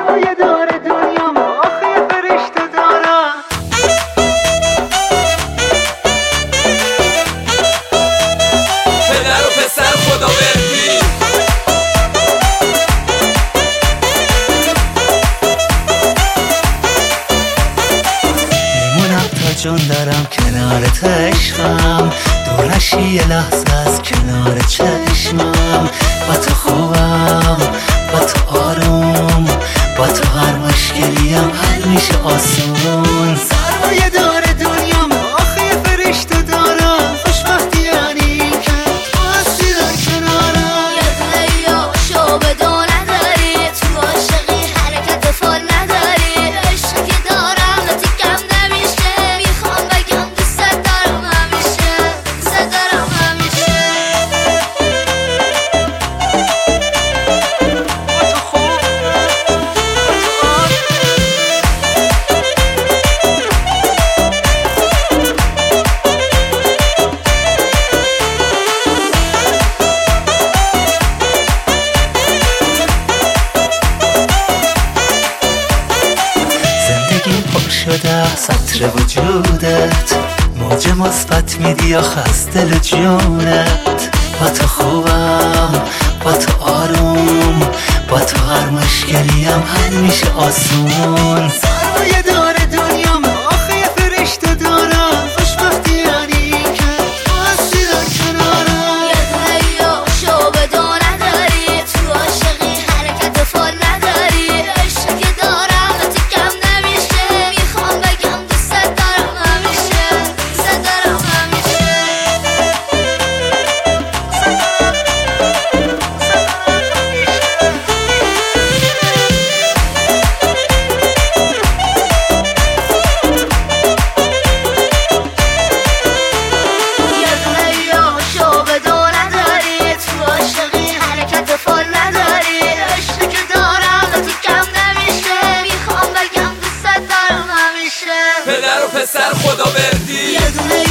سرمایه دار دنیا ما آخه فرشته دارم. پدر و پسر خدا بردی، میمونم تا جون دارم کنارت عشقم، دورشی یه لحظه از کنار چشمم. با تو خوبم، با تو آروم، با تو هر مشکلیم حل میشه آسون. سرمایه دار دنیا ما آخه فرشته دارم، خوشبختی یعنی که تو هستی در کنارم. یه دونه یاشو بدون نداری، تو عاشقی حرکت فال نداری. عشقی که دارم نتیکم نمیشه، میخوام بگم دوست دارم همیشه، دوست دارم همیشه. با تو خوب، با زندگی پر شده سطر وجودت، موج مثبت میدی یا خسته دل جونت. با تو خوبم، با تو آروم، با تو هر مشکلیم حل میشه آسون. سرمایه دار دنیا ما آخه فرشته دارم، خوشبختی یعنی که تو هستی در کنارم. یه دونه یاشو بدون نداری، تو عاشقی حرکت فال نداری. عشقی که دارم نتیکم نمیشه، میخوام بگم دوست دارم همیشه، دوست دارم همیشه. یه دونه یاشو بدون نداری، تو عاشقی حرکت فال نداری. عشقی که دارم نتیکم نمیشه، میخوام بگم دوست دارم همیشه. پدر و پسر خدا بردی، یه دونه